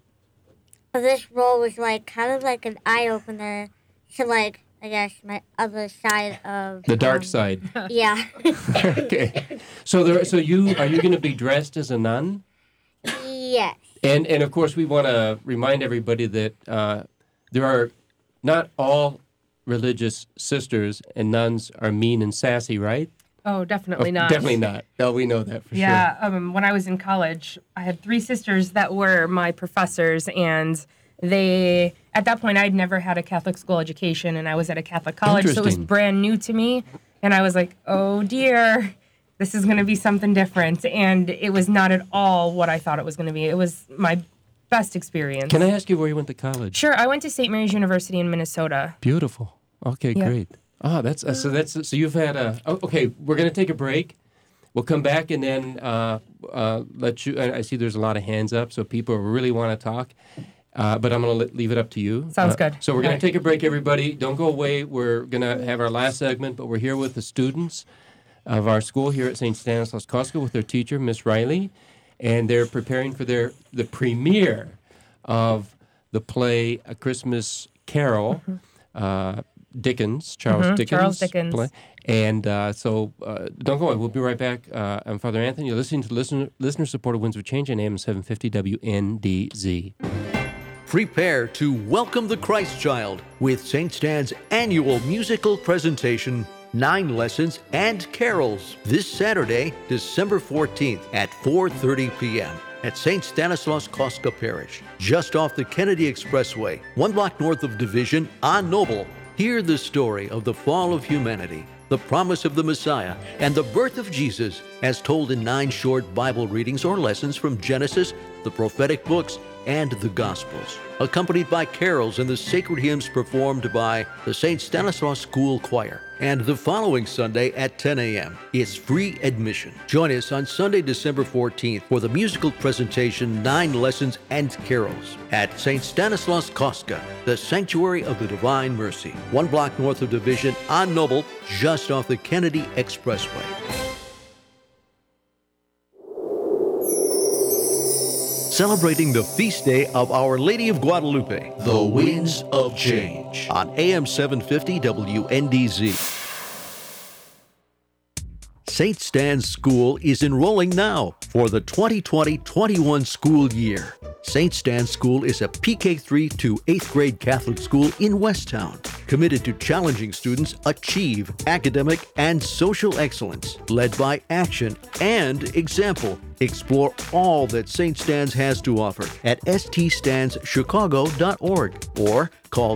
this role was like kind of like an eye opener to like I guess my other side of the dark side. Yeah. Okay. So are you going to be dressed as a nun? Yes. And of course we want to remind everybody that there are not all religious sisters and nuns are mean and sassy, right? Oh, definitely not. Definitely not. No, we know that for sure. Yeah. When I was in college, I had 3 sisters that were my professors, and they, at that point, I'd never had a Catholic school education, and I was at a Catholic college, so it was brand new to me. And I was like, oh, dear, this is going to be something different. And it was not at all what I thought it was going to be. It was my best experience. Can I ask you where you went to college? Sure. I went to St. Mary's University in Minnesota. Beautiful. Okay, Yeah. great. So you've had okay, we're going to take a break. We'll come back and then let you. I see there's a lot of hands up, so people really want to talk. But I'm going to leave it up to you. Sounds good. So we're going to take a break, everybody. Don't go away. We're going to have our last segment, but we're here with the students of our school here at St. Stanislaus Kostka with their teacher, Miss Riley, and they're preparing for the premiere of the play A Christmas Carol, Dickens, Charles Dickens. Play. And so don't go away. We'll be right back. I'm Father Anthony. You're listening to listener-supported Winds of Change on AM 750 WNDZ. Prepare to welcome the Christ Child with St. Stan's annual musical presentation, 9 Lessons and Carols, this Saturday, December 14th at 4:30 p.m. at St. Stanislaus Kostka Parish, just off the Kennedy Expressway, 1 block north of Division on Noble. Hear the story of the fall of humanity, the promise of the Messiah, and the birth of Jesus as told in 9 short Bible readings or lessons from Genesis, the prophetic books, and the Gospels, accompanied by carols and the sacred hymns performed by the St. Stanislaus School Choir. And the following Sunday at 10 a.m. is free admission. Join us on Sunday, December 14th for the musical presentation 9 Lessons and Carols at St. Stanislaus Kostka, the Sanctuary of the Divine Mercy, 1 block north of Division on Noble, just off the Kennedy Expressway. Celebrating the feast day of Our Lady of Guadalupe, the Winds of Change, on AM 750 WNDZ. St. Stan's School is enrolling now for the 2020-21 school year. St. Stan's School is a PK3 to 8th grade Catholic school in Westtown, committed to challenging students achieve academic and social excellence, led by action and example. Explore all that St. Stan's has to offer at ststanschicago.org or call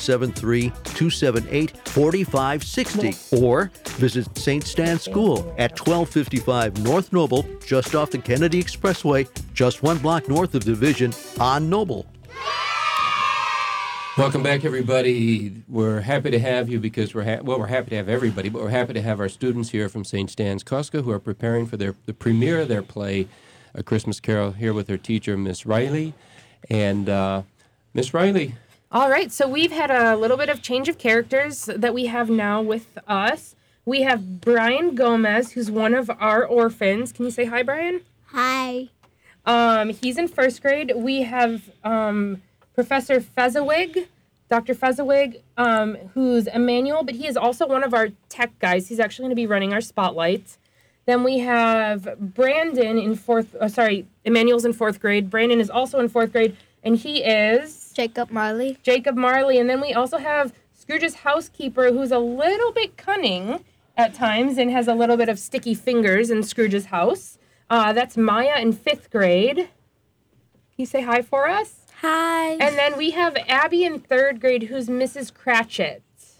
773-278-4560 or visit St. Stan's School at 1255 North Noble, just off the Kennedy Expressway, just 1 block north of Division on Noble. Welcome back, everybody. We're happy to have you because we're happy to have everybody, but we're happy to have our students here from St. Stan's Kostka who are preparing for the premiere of their play, A Christmas Carol, here with their teacher, Miss Riley. And Miss Riley. All right, so we've had a little bit of change of characters that we have now with us. We have Brian Gomez, who's one of our orphans. Can you say hi, Brian? Hi. He's in 1st grade. We have Professor Fezziwig, Dr. Fezziwig, who's Emmanuel, but he is also one of our tech guys. He's actually going to be running our spotlights. Then we have Brandon in Emmanuel's in 4th grade. Brandon is also in 4th grade, and he is Jacob Marley. And then we also have Scrooge's housekeeper, who's a little bit cunning at times and has a little bit of sticky fingers in Scrooge's house. That's Maya in 5th grade. Can you say hi for us? Hi. And then we have Abby in 3rd grade, who's Mrs. Cratchit.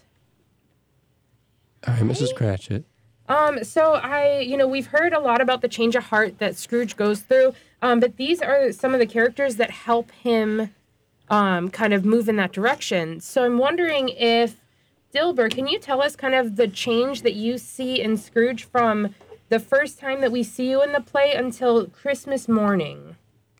All right, Mrs. Cratchit. So we've heard a lot about the change of heart that Scrooge goes through, but these are some of the characters that help him kind of move in that direction. So I'm wondering if, Dilber, can you tell us kind of the change that you see in Scrooge from the first time that we see you in the play until Christmas morning?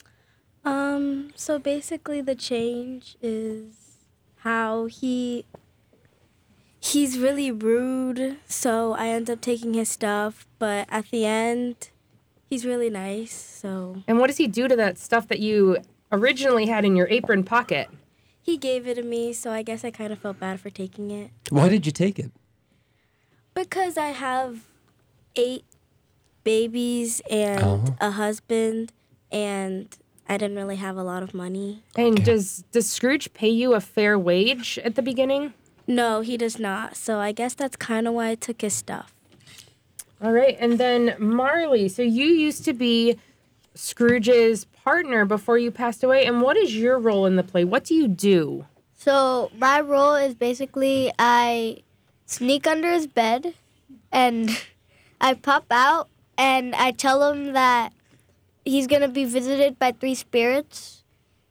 So basically the change is how he's really rude, so I end up taking his stuff, but at the end, he's really nice, so. And what does he do to that stuff that you originally had in your apron pocket? He gave it to me, so I guess I kind of felt bad for taking it. Why did you take it? Because I have 8 babies and a husband, and I didn't really have a lot of money. And does Scrooge pay you a fair wage at the beginning? No, he does not. So I guess that's kind of why I took his stuff. All right. And then Marley, so you used to be Scrooge's partner before you passed away. And what is your role in the play? What do you do? So my role is basically I sneak under his bed and I pop out and I tell him that he's going to be visited by 3 spirits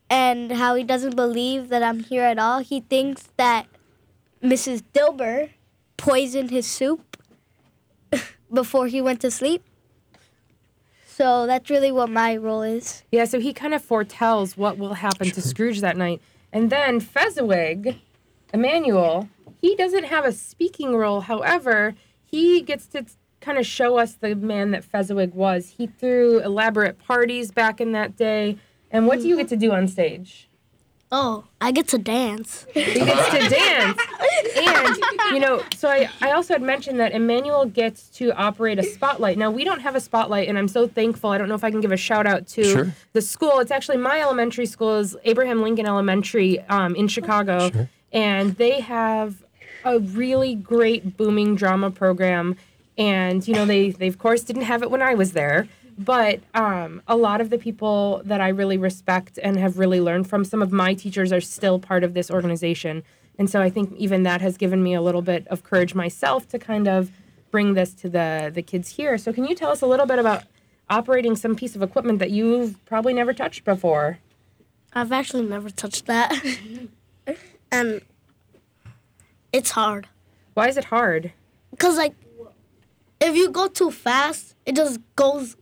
and how he doesn't believe that I'm here at all. He thinks that Mrs. Dilber poisoned his soup before he went to sleep. So that's really what my role is. Yeah, so he kind of foretells what will happen to Scrooge that night. And then Fezziwig, Emmanuel, he doesn't have a speaking role. However, he gets to kind of show us the man that Fezziwig was. He threw elaborate parties back in that day. And what do you get to do on stage? Oh, I get to dance. He gets to dance. And, so I also had mentioned that Emmanuel gets to operate a spotlight. Now, we don't have a spotlight, and I'm so thankful. I don't know if I can give a shout-out to the school. It's actually my elementary school is Abraham Lincoln Elementary in Chicago. Sure. And they have a really great booming drama program. And, they of course, didn't have it when I was there. But a lot of the people that I really respect and have really learned from, some of my teachers are still part of this organization. And so I think even that has given me a little bit of courage myself to kind of bring this to the kids here. So can you tell us a little bit about operating some piece of equipment that you've probably never touched before? I've actually never touched that. And it's hard. Why is it hard? Because, if you go too fast, it just goes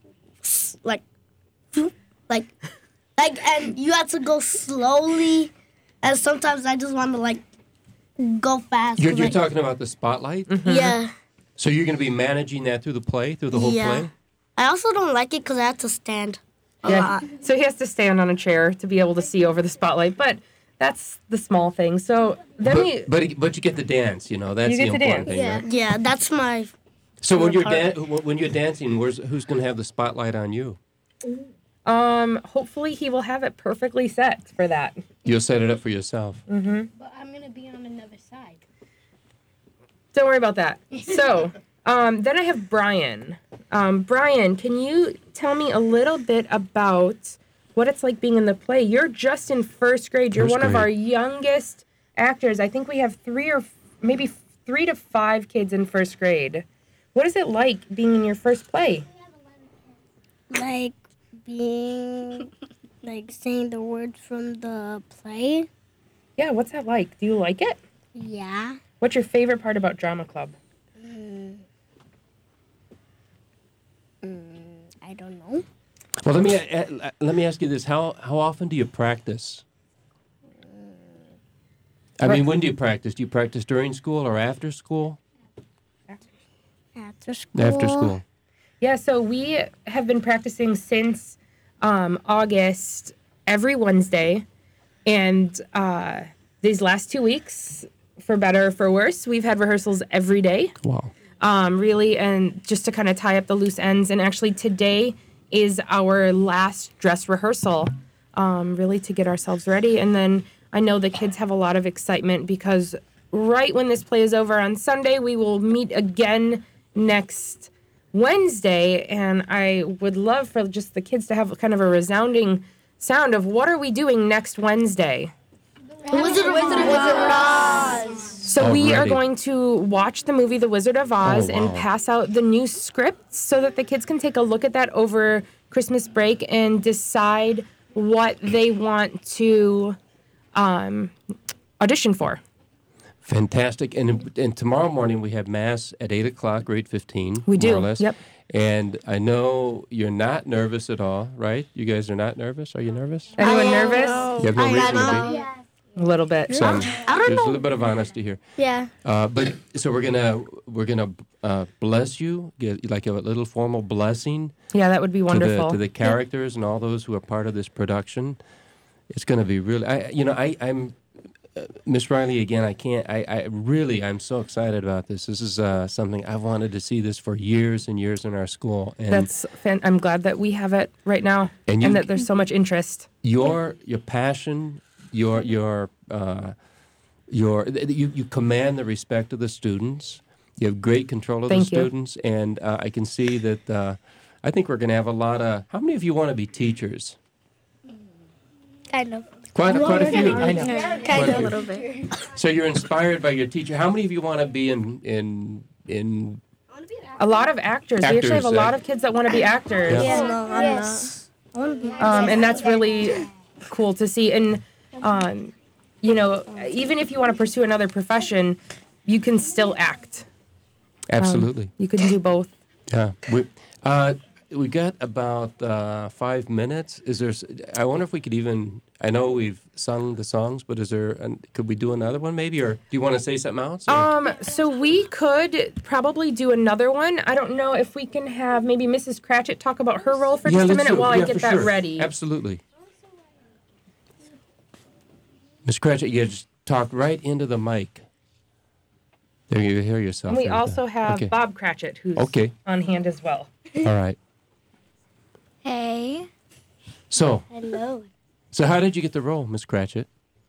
and you have to go slowly, and sometimes I just want to go fast. You're talking about the spotlight? Mm-hmm. Yeah. So you're going to be managing that through the whole play? I also don't like it because I have to stand a lot. So he has to stand on a chair to be able to see over the spotlight, but that's the small thing. So then but you get to dance, that's the important thing, right? Yeah, that's my. So when you're dancing, who's going to have the spotlight on you? Hopefully he will have it perfectly set for that. You'll set it up for yourself. Mm-hmm. But I'm going to be on another side. Don't worry about that. So, then I have Brian. Brian, can you tell me a little bit about what it's like being in the play? You're just in first grade. You're one of our youngest actors. I think we have 3 to 5 kids in first grade. What is it like being in your first play? Being, saying the words from the play. Yeah, what's that like? Do you like it? Yeah. What's your favorite part about Drama Club? I don't know. Well, let me ask you this: How often do you practice? I mean, when do you practice? Do you practice during school or after school? After school. After school. Yeah, so we have been practicing since August every Wednesday. And these last 2 weeks, for better or for worse, we've had rehearsals every day. Wow. Really, and just to kind of tie up the loose ends. And actually today is our last dress rehearsal, really to get ourselves ready. And then I know the kids have a lot of excitement because right when this play is over on Sunday, we will meet again next Wednesday, and I would love for just the kids to have kind of a resounding sound of what are we doing next Wednesday? The Wizard of Oz. So we are going to watch the movie The Wizard of Oz and pass out the new scripts so that the kids can take a look at that over Christmas break and decide what they want to audition for. Fantastic. And tomorrow morning we have Mass at 8 o'clock or 8:15. We do, more or less. Yep. And I know you're not nervous at all, right? You guys are not nervous? Are you nervous? Anyone nervous? You have no reason to be? A little bit. There's a little bit of honesty here. Yeah. But so we're gonna bless you, get like a little formal blessing. Yeah, that would be wonderful. To the characters and all those who are part of this production. It's going to be really. I'm Miss Riley again. I'm so excited about this. This is something I've wanted to see this for years and years in our school. And I'm glad that we have it right now, and that there's so much interest. Your passion. You command the respect of the students. You have great control of the students, and I can see that. I think we're going to have a lot of. How many of you want to be teachers? Kind of. Quite a few. I know. Kind of a little bit. So you're inspired by your teacher. How many of you want to be in? A lot of actors. We actually have a lot of kids that want to be actors. Yeah, no, I'm not. And that's really cool to see. And, even if you want to pursue another profession, you can still act. Absolutely. You can do both. Yeah. We got about 5 minutes. I wonder if we could even, I know we've sung the songs, but could we do another one maybe? Or do you want to say something else? So we could probably do another one. I don't know if we can have maybe Mrs. Cratchit talk about her role for just a minute while I get that ready. Absolutely. Ms. Cratchit, you just talk right into the mic. There you hear yourself. And we also have Bob Cratchit, who's on hand as well. All right. Hey. So. Hello. So how did you get the role, Miss Cratchit?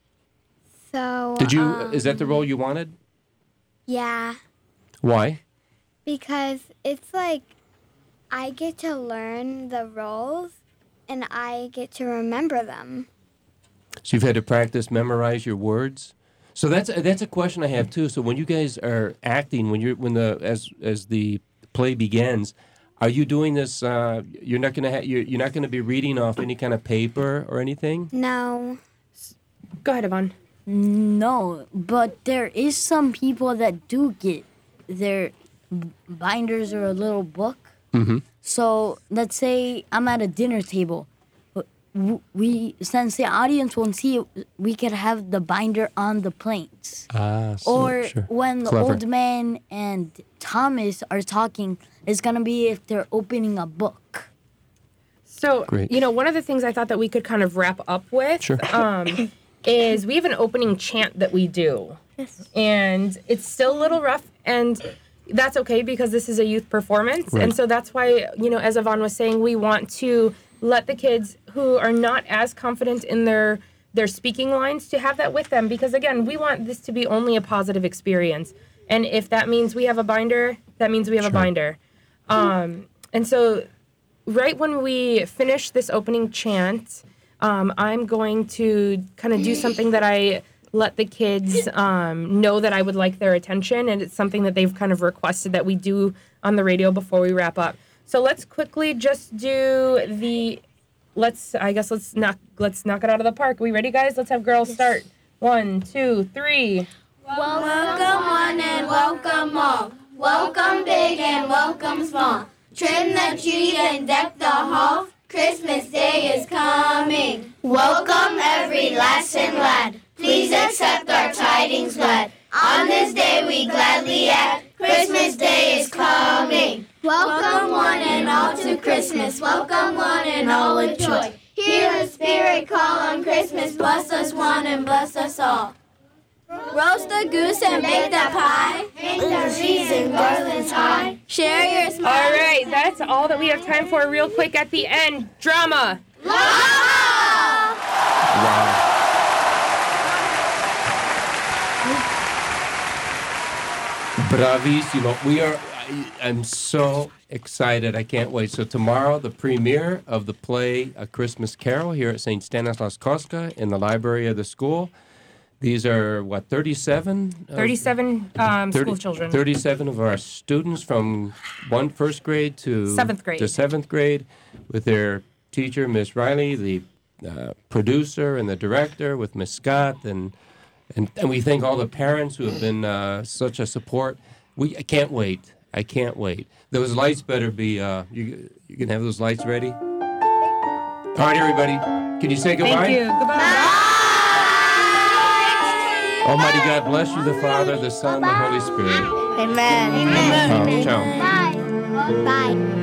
So. Did you? Is that the role you wanted? Yeah. Why? Because it's like I get to learn the roles, and I get to remember them. So you've had to practice, memorize your words. So that's a question I have too. So when you guys are acting, as the play begins, are you doing this? You're not gonna be reading off any kind of paper or anything. No. Go ahead, Yvonne. No, but there is some people that do get their binders or a little book. Mm-hmm. So let's say I'm at a dinner table. Since the audience won't see it, we could have the binder on the plates. Or when the old man and Thomas are talking, it's going to be if they're opening a book. So, one of the things I thought that we could kind of wrap up with is we have an opening chant that we do. Yes. And it's still a little rough, and that's okay because this is a youth performance. Right. And so that's why, as Yvonne was saying, we want to let the kids who are not as confident in their speaking lines to have that with them. Because, again, we want this to be only a positive experience. And if that means we have a binder, that means we have a binder. And so right when we finish this opening chant, I'm going to kind of do something that I let the kids know that I would like their attention. And it's something that they've kind of requested that we do on the radio before we wrap up. So let's quickly just do let's knock it out of the park. Are we ready, guys? Let's have girls start. 1, 2, 3. Welcome one and welcome all. Welcome big and welcome small. Trim the tree and deck the hall. Christmas Day is coming. Welcome every lass and lad. Please accept our tidings glad. On this day we gladly add. Christmas Day is coming. Welcome one and all to Christmas. Welcome one and all with joy. Hear the Spirit call on Christmas. Bless us one and bless us all. Roast the goose and bake the pie. Hang the wreaths and garlands high. Share your smile. All right, that's all that we have time for. Real quick at the end, drama. Wow. Bravissimo. I'm so excited. I can't wait. So tomorrow, the premiere of the play A Christmas Carol here at St. Stanislaus Kostka in the library of the school. These are, 37? 37 school children. 37 of our students from first grade to 7th grade with their teacher, Miss Riley, the producer and the director with Miss Scott, and we thank all the parents who have been such a support. I can't wait. I can't wait. Those lights better be, you can have those lights ready? All right, everybody. Can you say goodbye? Thank you. Goodbye. Almighty God bless you, the Father, the Son, the Holy Spirit. Amen. Amen. Ciao. Bye. Bye.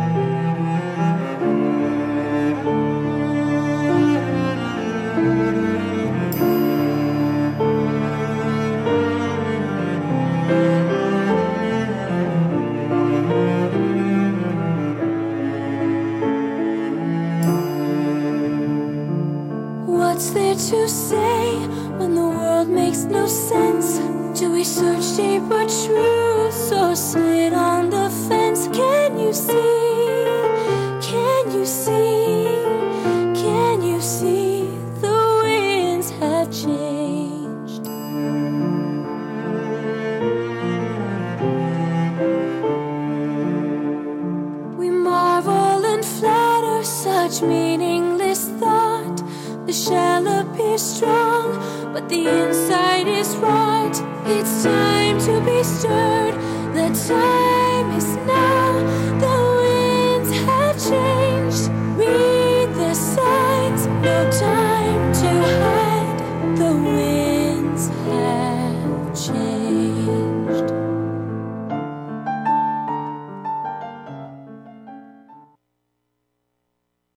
What's there to say when the world makes no sense? Do we search deeper truths or sit on the fence? Can you see? Can you see? Can you see the winds have changed? We marvel and flatter such meaningless thought. The The shell appears strong, but the inside is right. It's time to be stirred. The time is now.